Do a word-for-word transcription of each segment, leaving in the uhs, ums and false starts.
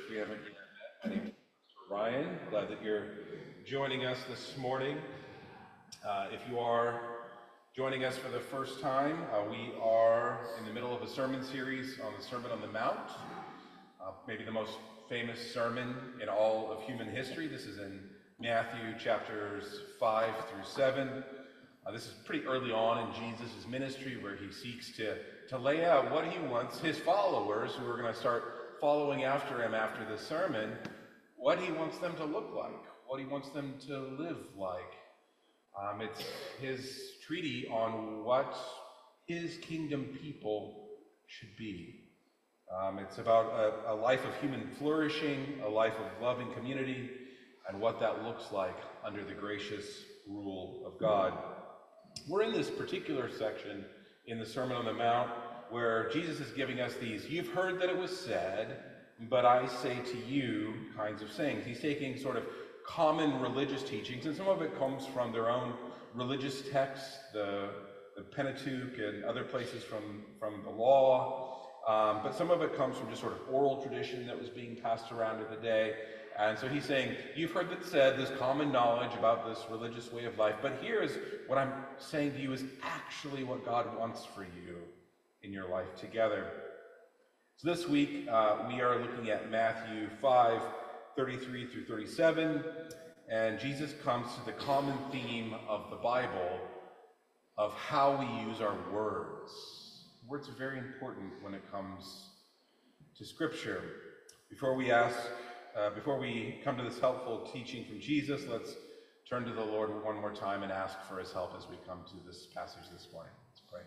we haven't yet met. My name is Ryan. Glad that you're joining us this morning. Uh, if you are joining us for the first time, uh, we are in the middle of a sermon series on the Sermon on the Mount, uh, maybe the most famous sermon in all of human history. This is in Matthew chapters five through seven. Uh, this is pretty early on in Jesus' ministry, where he seeks to, to lay out what he wants his followers, who are going to start following after him after this sermon, what he wants them to look like, what he wants them to live like. Um, it's his treatise on what his kingdom people should be. Um, it's about a, a life of human flourishing, a life of loving community, and what that looks like under the gracious rule of God. We're in this particular section in the Sermon on the Mount where Jesus is giving us these, "You've heard that it was said, but I say to you," kinds of sayings. He's taking sort of common religious teachings, and some of it comes from their own religious texts, the, the Pentateuch and other places from, from the law, um, but some of it comes from just sort of oral tradition that was being passed around in the day. And so he's saying, you've heard it said, this common knowledge about this religious way of life, but here is what I'm saying to you is actually what God wants for you in your life together. So this week, uh, we are looking at Matthew five, thirty-three through thirty-seven, and Jesus comes to the common theme of the Bible of how we use our words. Words are very important when it comes to Scripture. Before we ask Uh, before we come to this helpful teaching from Jesus, let's turn to the Lord one more time and ask for his help as we come to this passage this morning. Let's pray.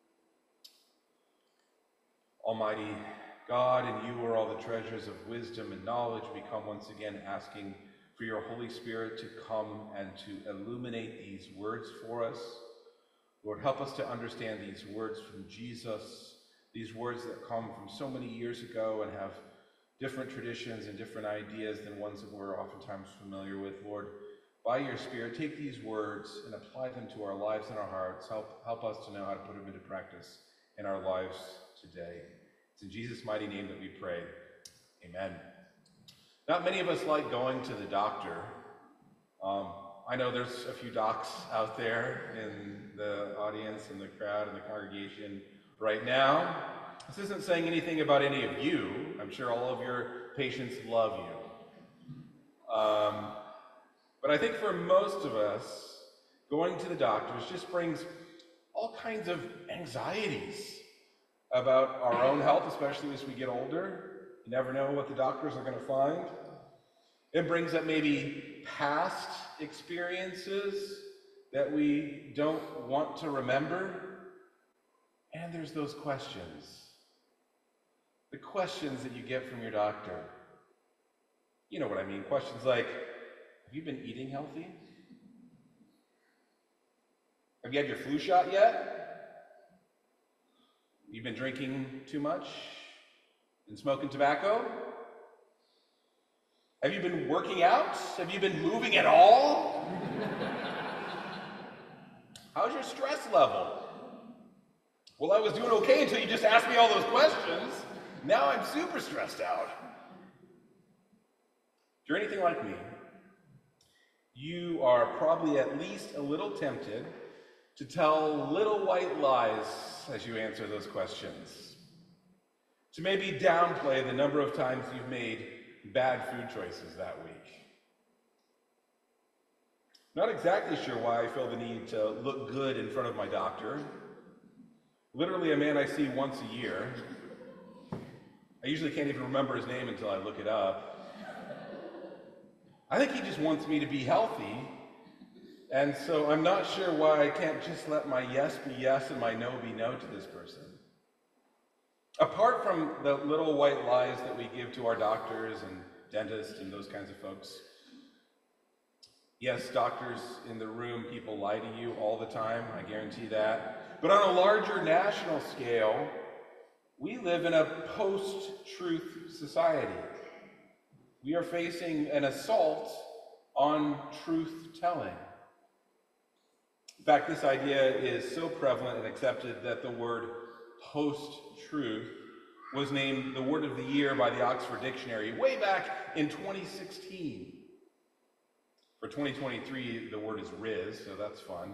Almighty God, in you are all the treasures of wisdom and knowledge. We come once again asking for your Holy Spirit to come and to illuminate these words for us. Lord, help us to understand these words from Jesus, these words that come from so many years ago and have different traditions and different ideas than ones that we're oftentimes familiar with. Lord, by your Spirit, take these words and apply them to our lives and our hearts. Help, help us to know how to put them into practice in our lives today. It's in Jesus' mighty name that we pray. Amen. Not many of us like going to the doctor. Um, I know there's a few docs out there in the audience and the crowd and the congregation right now. This isn't saying anything about any of you. I'm sure all of your patients love you. Um, but I think for most of us, going to the doctors just brings all kinds of anxieties about our own health, especially as we get older. You never know what the doctors are going to find. It brings up maybe past experiences that we don't want to remember. And there's those questions. The questions that you get from your doctor. You know what I mean. Questions like, have you been eating healthy? Have you had your flu shot yet? Have you been drinking too much? Been smoking tobacco? Have you been working out? Have you been moving at all? How's your stress level? Well, I was doing okay until you just asked me all those questions. Now I'm super stressed out. If you're anything like me, you are probably at least a little tempted to tell little white lies as you answer those questions. To maybe downplay the number of times you've made bad food choices that week. Not exactly sure why I feel the need to look good in front of my doctor. Literally a man I see once a year. I usually can't even remember his name until I look it up. I think he just wants me to be healthy, and so I'm not sure why I can't just let my yes be yes and my no be no to this person. Apart from the little white lies that we give to our doctors and dentists and those kinds of folks, yes, doctors in the room, people lie to you all the time, I guarantee that. But on a larger national scale, we live in a post-truth society. We are facing an assault on truth-telling. In fact, this idea is so prevalent and accepted that the word post-truth was named the Word of the Year by the Oxford Dictionary way back in twenty sixteen. For twenty twenty-three, the word is Riz, so that's fun.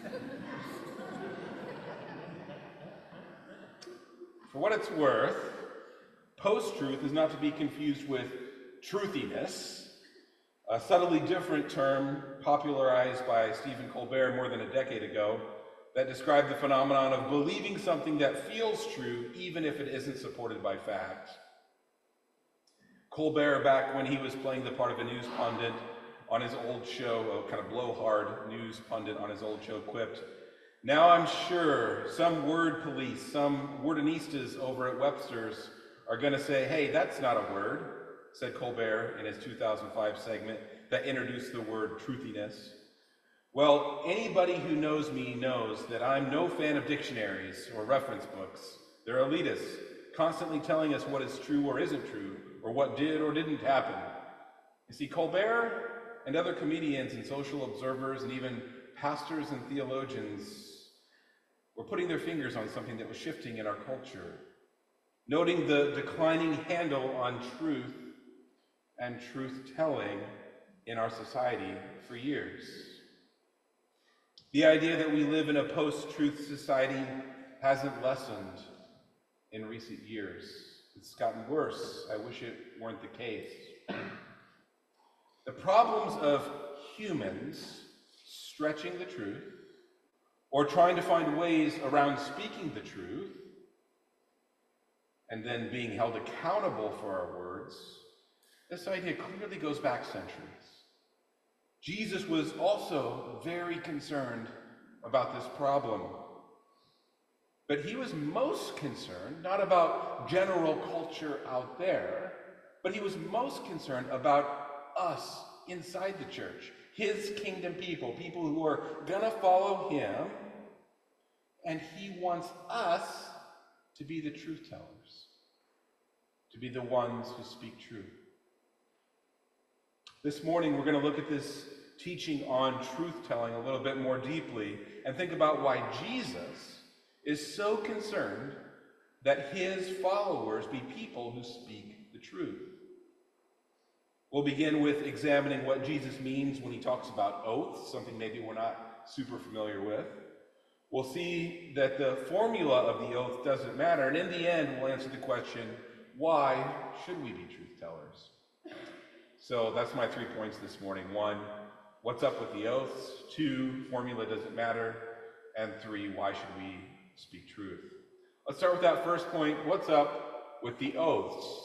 For what it's worth, post-truth is not to be confused with truthiness, a subtly different term popularized by Stephen Colbert more than a decade ago that described the phenomenon of believing something that feels true even if it isn't supported by fact. Colbert, back when he was playing the part of a news pundit on his old show, a kind of blowhard news pundit on his old show, quipped, "Now I'm sure some word police, some wordinistas over at Webster's are going to say, 'Hey, that's not a word,'" said Colbert in his two thousand five segment that introduced the word truthiness. Well, anybody who knows me knows that I'm no fan of dictionaries or reference books. They're elitists, constantly telling us what is true or isn't true, or what did or didn't happen. You see, Colbert and other comedians and social observers and even pastors and theologians were putting their fingers on something that was shifting in our culture, noting the declining handle on truth and truth-telling in our society for years. The idea that we live in a post-truth society hasn't lessened in recent years. It's gotten worse. I wish it weren't the case. The problems of humans stretching the truth or trying to find ways around speaking the truth and then being held accountable for our words, this idea clearly goes back centuries. Jesus was also very concerned about this problem. But he was most concerned not about general culture out there, but he was most concerned about us inside the church, his kingdom people, people who are gonna follow him, and he wants us to be the truth tellers, to be the ones who speak truth. This morning, we're going to look at this teaching on truth-telling a little bit more deeply and think about why Jesus is so concerned that his followers be people who speak the truth. We'll begin with examining what Jesus means when he talks about oaths, something maybe we're not super familiar with. We'll see that the formula of the oath doesn't matter, and in the end, we'll answer the question, why should we be truth tellers? So that's my three points this morning. One, what's up with the oaths? Two, formula doesn't matter. And three, why should we speak truth? Let's start with that first point. What's up with the oaths?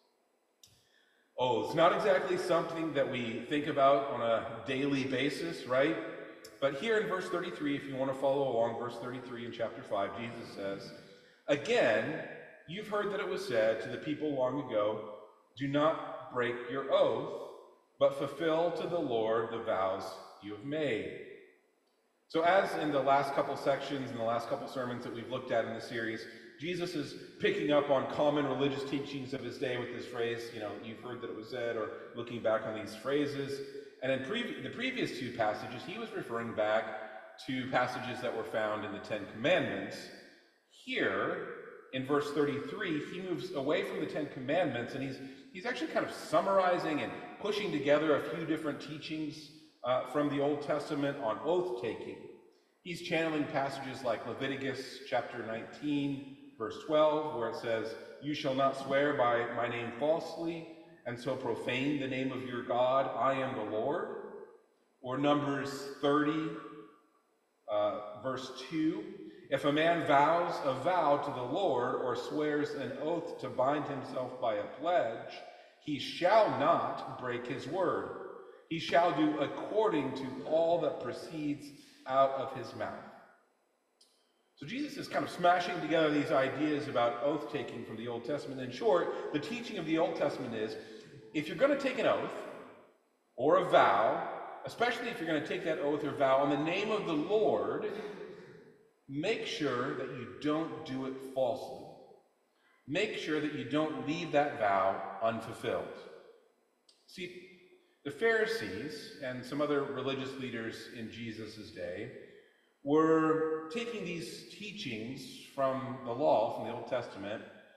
Oaths, not exactly something that we think about on a daily basis, right? But here in verse thirty-three, if you want to follow along, verse thirty-three in chapter five, Jesus says, "Again, you've heard that it was said to the people long ago, 'Do not break your oath, but fulfill to the Lord the vows you have made.'" So as in the last couple sections and the last couple sermons that we've looked at in the series, Jesus is picking up on common religious teachings of his day with this phrase, you know, "You've heard that it was said," or looking back on these phrases. And in pre- the previous two passages, he was referring back to passages that were found in the Ten Commandments. Here, in verse thirty-three, he moves away from the Ten Commandments, and he's he's actually kind of summarizing and pushing together a few different teachings uh, from the Old Testament on oath-taking. He's channeling passages like Leviticus chapter nineteen, verse twelve, where it says, "You shall not swear by my name falsely, and so profane the name of your God. I am the Lord." Or Numbers thirty, uh, verse two, "If a man vows a vow to the Lord or swears an oath to bind himself by a pledge, he shall not break his word. He shall do according to all that proceeds out of his mouth." So Jesus is kind of smashing together these ideas about oath-taking from the Old Testament. In short, the teaching of the Old Testament is, if you're going to take an oath or a vow, especially if you're going to take that oath or vow in the name of the Lord, make sure that you don't do it falsely. Make sure that you don't leave that vow unfulfilled. See, the Pharisees and some other religious leaders in Jesus' day were taking these teachings from the law, from the Old Testament,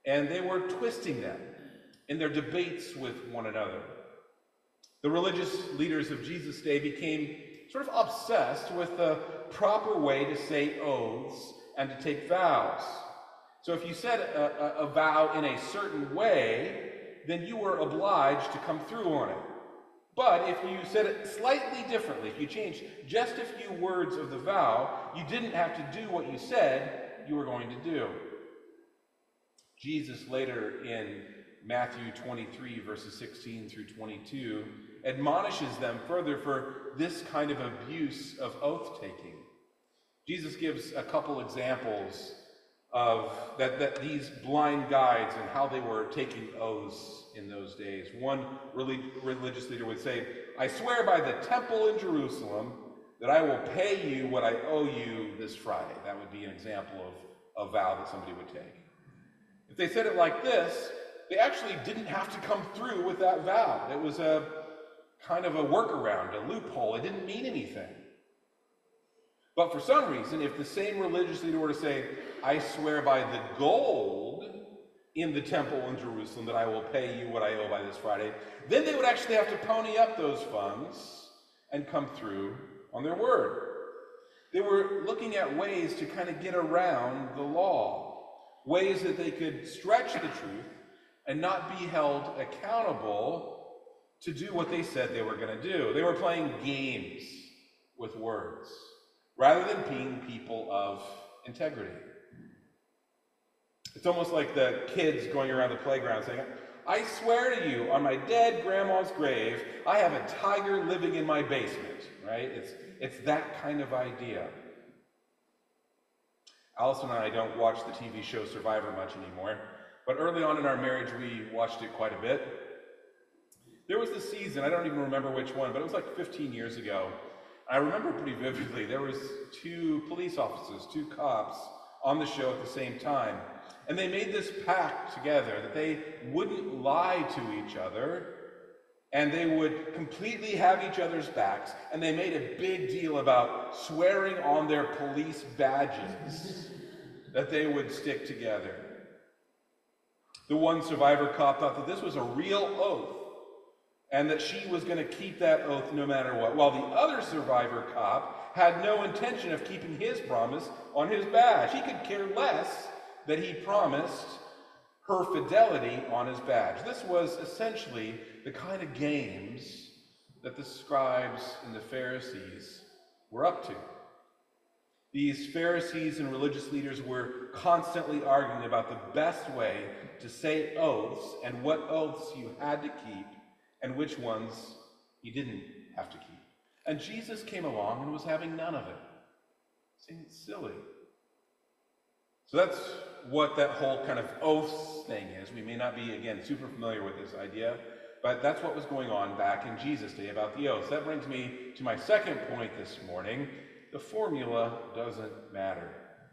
and they were twisting them in their debates with one another. The religious leaders of Jesus' day became sort of obsessed with the proper way to say oaths and to take vows. So if you said a, a, a vow in a certain way, then you were obliged to come through on it. But if you said it slightly differently, if you changed just a few words of the vow, you didn't have to do what you said you were going to do. Jesus later in Matthew twenty-three, verses sixteen through twenty-two, admonishes them further for this kind of abuse of oath-taking. Jesus gives a couple examples of that, that these blind guides and how they were taking oaths in those days. One relig- religious leader would say, "I swear by the temple in Jerusalem that I will pay you what I owe you this Friday." That would be an example of a vow that somebody would take. If they said it like this, they actually didn't have to come through with that vow. It was a kind of a workaround, a loophole. It didn't mean anything. But for some reason, if the same religious leader were to say, "I swear by the gold in the temple in Jerusalem that I will pay you what I owe by this Friday," then they would actually have to pony up those funds and come through on their word. They were looking at ways to kind of get around the law, ways that they could stretch the truth and not be held accountable to do what they said they were going to do. They were playing games with words rather than being people of integrity. It's almost like the kids going around the playground saying, "I swear to you, on my dead grandma's grave, I have a tiger living in my basement," right? It's, it's that kind of idea. Allison and I don't watch the T V show Survivor much anymore, but early on in our marriage, we watched it quite a bit. There was this season, I don't even remember which one, but it was like fifteen years ago. I remember pretty vividly, there was two police officers, two cops on the show at the same time. And they made this pact together that they wouldn't lie to each other, and they would completely have each other's backs, and they made a big deal about swearing on their police badges that they would stick together. The one survivor cop thought that this was a real oath, and that she was going to keep that oath no matter what, while the other survivor cop had no intention of keeping his promise on his badge. He could care less that he promised her fidelity on his badge. This was essentially the kind of games that the scribes and the Pharisees were up to. These Pharisees and religious leaders were constantly arguing about the best way to say oaths and what oaths you had to keep and which ones you didn't have to keep. And Jesus came along and was having none of it. Saying it's silly. So that's what that whole kind of oaths thing is. We may not be, again, super familiar with this idea, but that's what was going on back in Jesus' day about the oaths. That brings me to my second point this morning. The formula doesn't matter.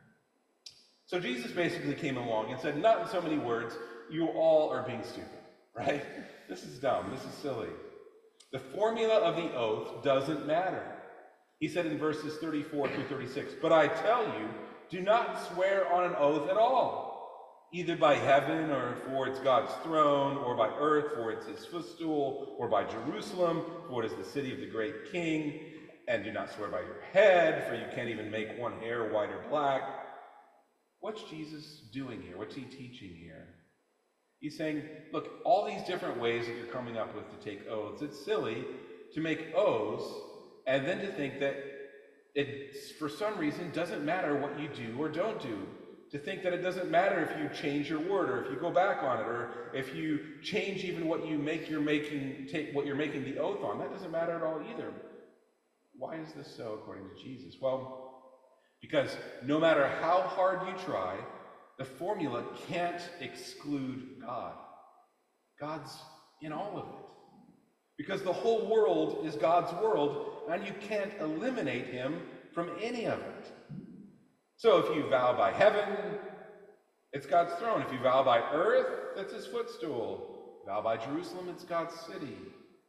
So Jesus basically came along and said, not in so many words, you all are being stupid, right? This is dumb. This is silly. The formula of the oath doesn't matter. He said in verses thirty-four through thirty-six, "But I tell you, do not swear on an oath at all, either by heaven, or for it's God's throne, or by earth, for it's his footstool, or by Jerusalem, for it is the city of the great king. And do not swear by your head, for you can't even make one hair white or black." What's Jesus doing here? What's he teaching here? He's saying, look, all these different ways that you're coming up with to take oaths, it's silly to make oaths and then to think that it, for some reason, doesn't matter what you do or don't do. To think that it doesn't matter if you change your word, or if you go back on it, or if you change even what you make you're making take what you're making the oath on. That doesn't matter at all either. Why is this so according to Jesus? Well, because no matter how hard you try, the formula can't exclude God. God's in all of it. Because the whole world is God's world, and you can't eliminate him from any of it. So if you vow by heaven, it's God's throne. If you vow by earth, it's his footstool. Vow by Jerusalem, it's God's city.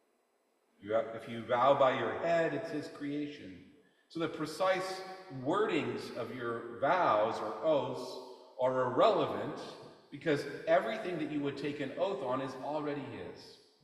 If you vow by your head, it's his creation. So the precise wordings of your vows or oaths are irrelevant because everything that you would take an oath on is already his.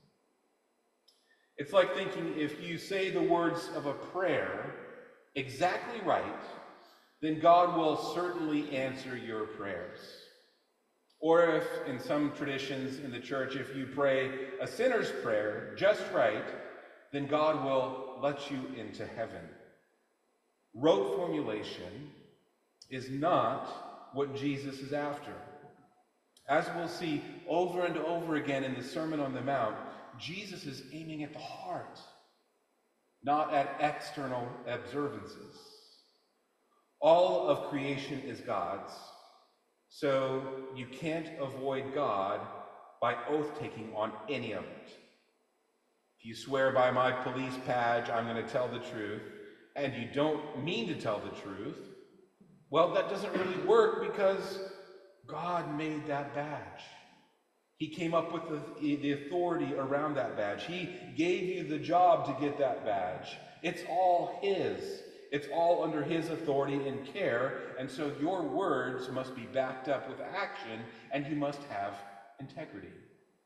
It's like thinking if you say the words of a prayer exactly right, then God will certainly answer your prayers. Or if, in some traditions in the church, if you pray a sinner's prayer just right, then God will let you into heaven. Rote formulation is not what Jesus is after. As we'll see over and over again in the Sermon on the Mount, Jesus is aiming at the heart, not at external observances. All of creation is God's, so you can't avoid God by oath-taking on any of it. If you swear by my police badge, I'm going to tell the truth, and you don't mean to tell the truth, well, that doesn't really work because God made that badge. He came up with the, the authority around that badge. He gave you the job to get that badge. It's all his. It's all under his authority and care, and so your words must be backed up with action, and you must have integrity.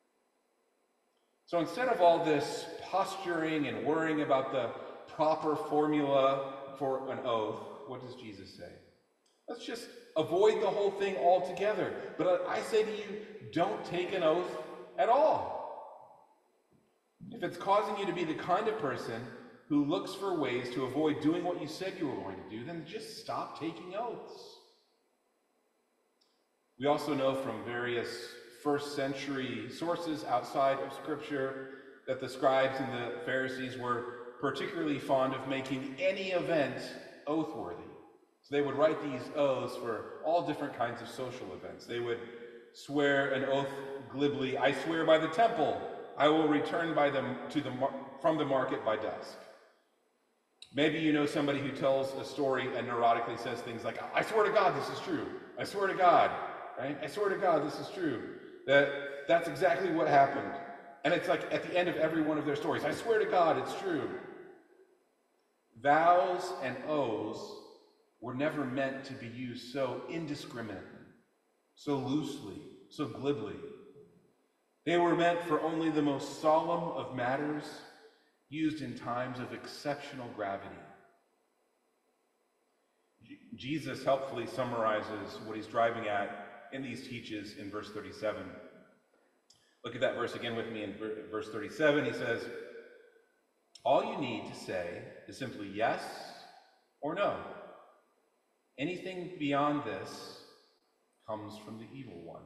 So instead of all this posturing and worrying about the proper formula for an oath, what does Jesus say? Let's just avoid the whole thing altogether. But I say to you, don't take an oath at all. If it's causing you to be the kind of person who looks for ways to avoid doing what you said you were going to do, then just stop taking oaths. We also know from various first century sources outside of Scripture that the scribes and the Pharisees were particularly fond of making any event oath-worthy. So they would write these oaths for all different kinds of social events. They would swear an oath glibly, I swear by the temple, I will return by them to the mar- from the market by dusk. Maybe you know somebody who tells a story and neurotically says things like, I swear to God this is true. I swear to God, right? I swear to God this is true. That that's exactly what happened. And it's like at the end of every one of their stories, I swear to God it's true. Vows and oaths were never meant to be used so indiscriminately, so loosely, so glibly. They were meant for only the most solemn of matters, used in times of exceptional gravity. J- Jesus helpfully summarizes what he's driving at in these teaches in verse thirty-seven. Look at that verse again with me in verse thirty-seven. He says, all you need to say is simply yes or no. Anything beyond this comes from the evil one.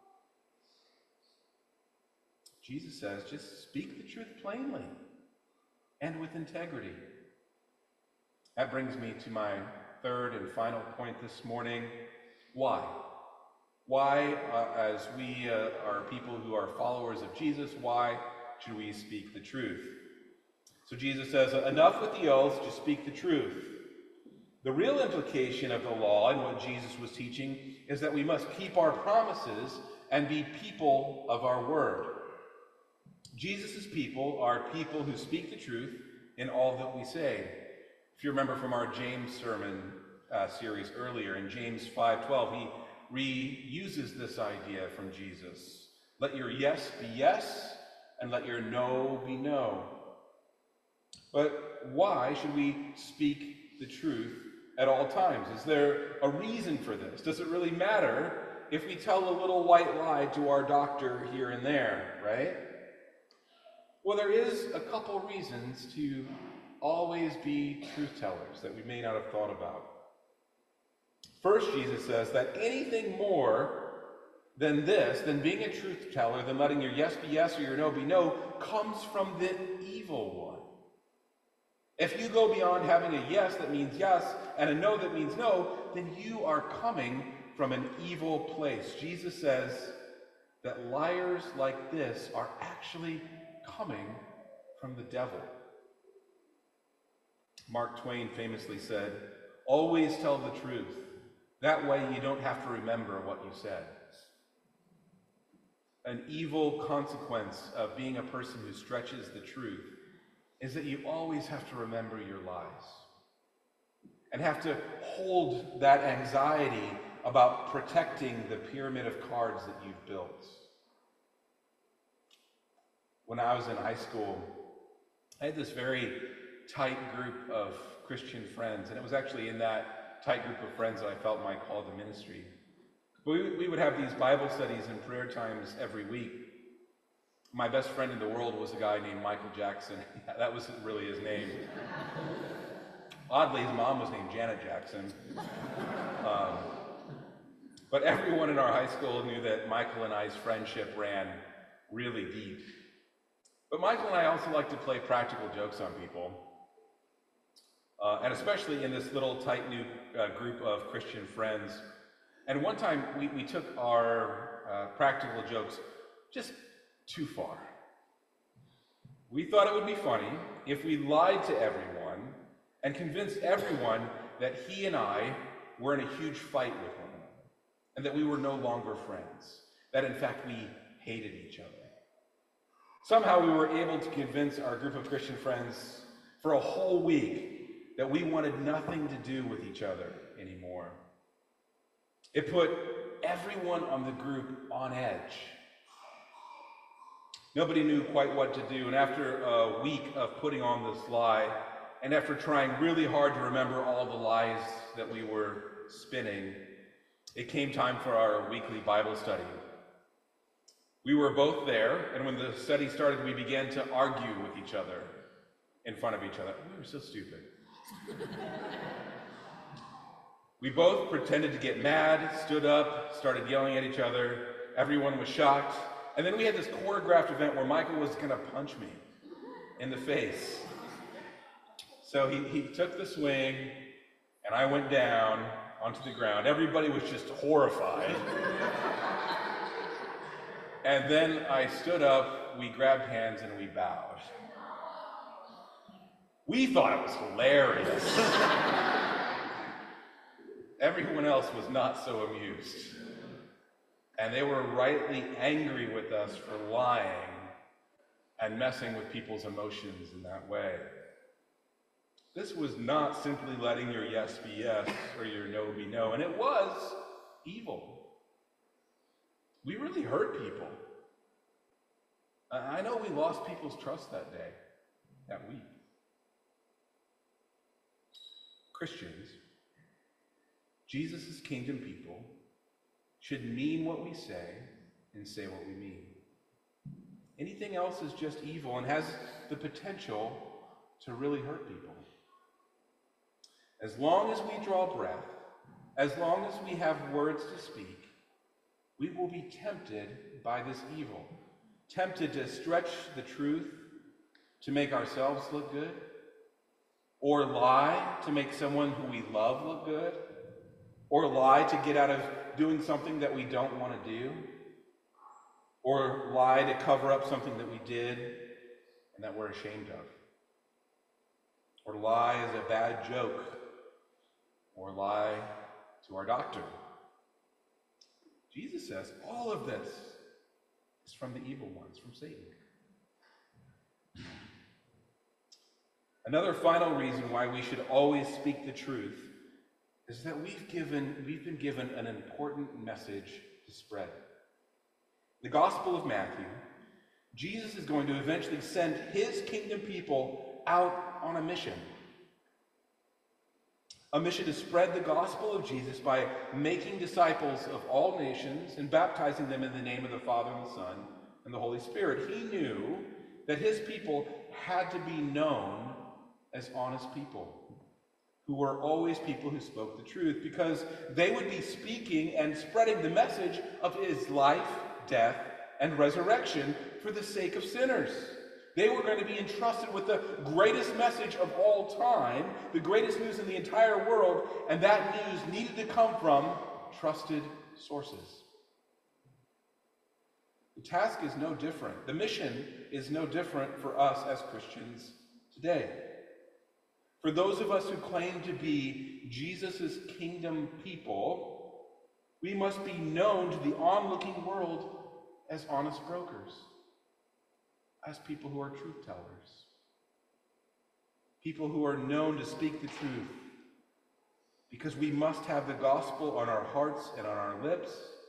Jesus says, just speak the truth plainly and with integrity. That brings me to my third and final point this morning. Why? Why, uh, as we uh, are people who are followers of Jesus, why should we speak the truth? So Jesus says, enough with the oaths, just speak the truth. The real implication of the law and what Jesus was teaching is that we must keep our promises and be people of our word. Jesus' people are people who speak the truth in all that we say. If you remember from our James sermon uh, series earlier, in James five twelve, he reuses this idea from Jesus. Let your yes be yes, and let your no be no. But why should we speak the truth at all times? Is there a reason for this? Does it really matter if we tell a little white lie to our doctor here and there, right? Well, there is a couple reasons to always be truth tellers that we may not have thought about. First, Jesus says that anything more than this, than being a truth teller, than letting your yes be yes or your no be no, comes from the evil one. If you go beyond having a yes that means yes and a no that means no, then you are coming from an evil place. Jesus says that liars like this are actually coming from the devil. Mark Twain famously said, always tell the truth. That way you don't have to remember what you said. An evil consequence of being a person who stretches the truth is that you always have to remember your lies and have to hold that anxiety about protecting the pyramid of cards that you've built. When I was in high school, I had this very tight group of Christian friends, and it was actually in that tight group of friends that I felt my call to ministry. We, we would have these Bible studies and prayer times every week. My best friend in the world was a guy named Michael Jackson. That was really his name. Oddly, his mom was named Janet Jackson. Um, but everyone in our high school knew that Michael and I's friendship ran really deep. But Michael and I also like to play practical jokes on people. Uh, and especially in this little tight-knit uh, group of Christian friends. And one time we, we took our uh, practical jokes just too far. We thought it would be funny if we lied to everyone and convinced everyone that he and I were in a huge fight with one another, and that we were no longer friends, that in fact we hated each other. Somehow we were able to convince our group of Christian friends for a whole week that we wanted nothing to do with each other anymore. It put everyone on the group on edge. Nobody knew quite what to do, and after a week of putting on this lie, and after trying really hard to remember all the lies that we were spinning, it came time for our weekly Bible study. We were both there, and when the study started, we began to argue with each other in front of each other. We were so stupid. We both pretended to get mad, stood up, started yelling at each other. Everyone was shocked. And then we had this choreographed event where Michael was going to punch me in the face. So he, he took the swing, and I went down onto the ground. Everybody was just horrified. And then I stood up, we grabbed hands, and we bowed. We thought it was hilarious. Everyone else was not so amused. And they were rightly angry with us for lying and messing with people's emotions in that way. This was not simply letting your yes be yes or your no be no, and it was evil. We really hurt people. I know we lost people's trust that day, that week. Christians, Jesus' kingdom people, should mean what we say and say what we mean. Anything else is just evil and has the potential to really hurt people. As long as we draw breath, as long as we have words to speak, we will be tempted by this evil, tempted to stretch the truth to make ourselves look good, or lie to make someone who we love look good, or lie to get out of doing something that we don't want to do, or lie to cover up something that we did and that we're ashamed of, or lie as a bad joke, or lie to our doctor. Jesus says all of this is from the evil ones, from Satan. Another final reason why we should always speak the truth is that we've given, we've been given an important message to spread. The Gospel of Matthew, Jesus is going to eventually send his kingdom people out on a mission. A mission to spread the gospel of Jesus by making disciples of all nations and baptizing them in the name of the Father and the Son and the Holy Spirit. He knew that his people had to be known as honest people, who were always people who spoke the truth, because they would be speaking and spreading the message of his life, death, and resurrection for the sake of sinners. They were going to be entrusted with the greatest message of all time, the greatest news in the entire world, and that news needed to come from trusted sources. The task is no different. The mission is no different for us as Christians today. For those of us who claim to be Jesus' kingdom people, we must be known to the onlooking world as honest brokers, as people who are truth tellers, people who are known to speak the truth, because we must have the gospel on our hearts and on our lips,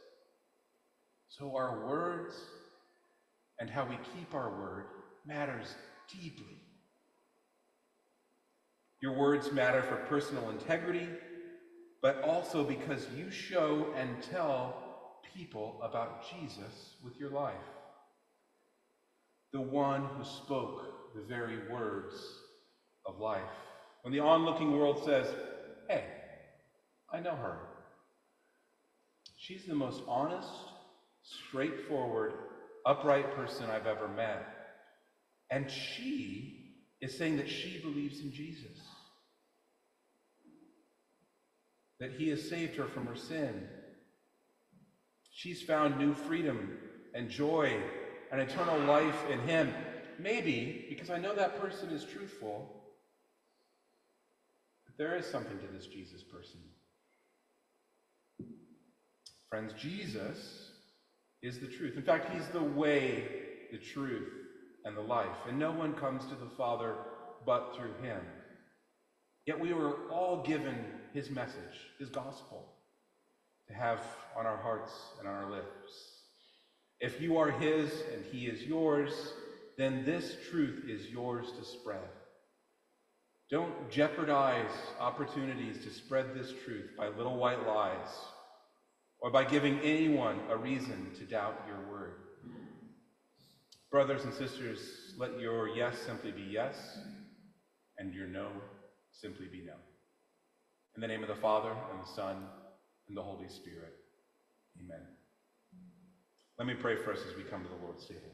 so our words and how we keep our word matters deeply. Your words matter for personal integrity, but also because you show and tell people about Jesus with your life. The one who spoke the very words of life. When the onlooking world says, hey, I know her. She's the most honest, straightforward, upright person I've ever met. And she is saying that she believes in Jesus. That he has saved her from her sin. She's found new freedom and joy and eternal life in him. Maybe, because I know that person is truthful, but there is something to this Jesus person. Friends, Jesus is the truth. In fact, he's the way, the truth, and the life. And no one comes to the Father but through him. Yet we were all given his message, his gospel, to have on our hearts and on our lips. If you are his and he is yours, then this truth is yours to spread. Don't jeopardize opportunities to spread this truth by little white lies or by giving anyone a reason to doubt your word. Brothers and sisters, let your yes simply be yes, and your no simply be no. In the name of the Father, and the Son, and the Holy Spirit. Amen. Let me pray for us as we come to the Lord's table.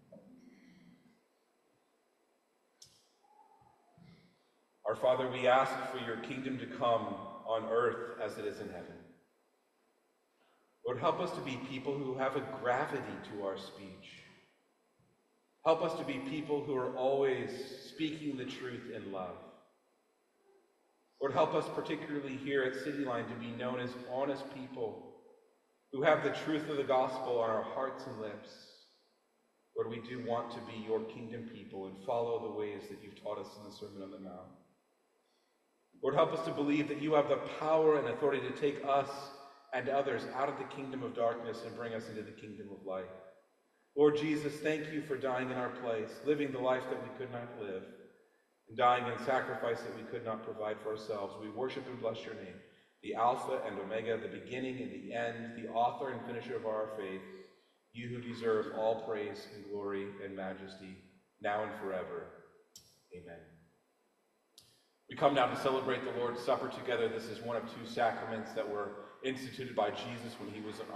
Our Father, we ask for your kingdom to come on earth as it is in heaven. Lord, help us to be people who have a gravity to our speech. Help us to be people who are always speaking the truth in love. Lord, help us particularly here at City Line to be known as honest people who have the truth of the gospel on our hearts and lips. Lord, we do want to be your kingdom people and follow the ways that you've taught us in the Sermon on the Mount. Lord, help us to believe that you have the power and authority to take us and others out of the kingdom of darkness and bring us into the kingdom of light. Lord Jesus, thank you for dying in our place, living the life that we could not live, and dying in sacrifice that we could not provide for ourselves. We worship and bless your name, the Alpha and Omega, the beginning and the end, the author and finisher of our faith, you who deserve all praise and glory and majesty, now and forever. Amen. We come now to celebrate the Lord's Supper together. This is one of two sacraments that were instituted by Jesus when he was on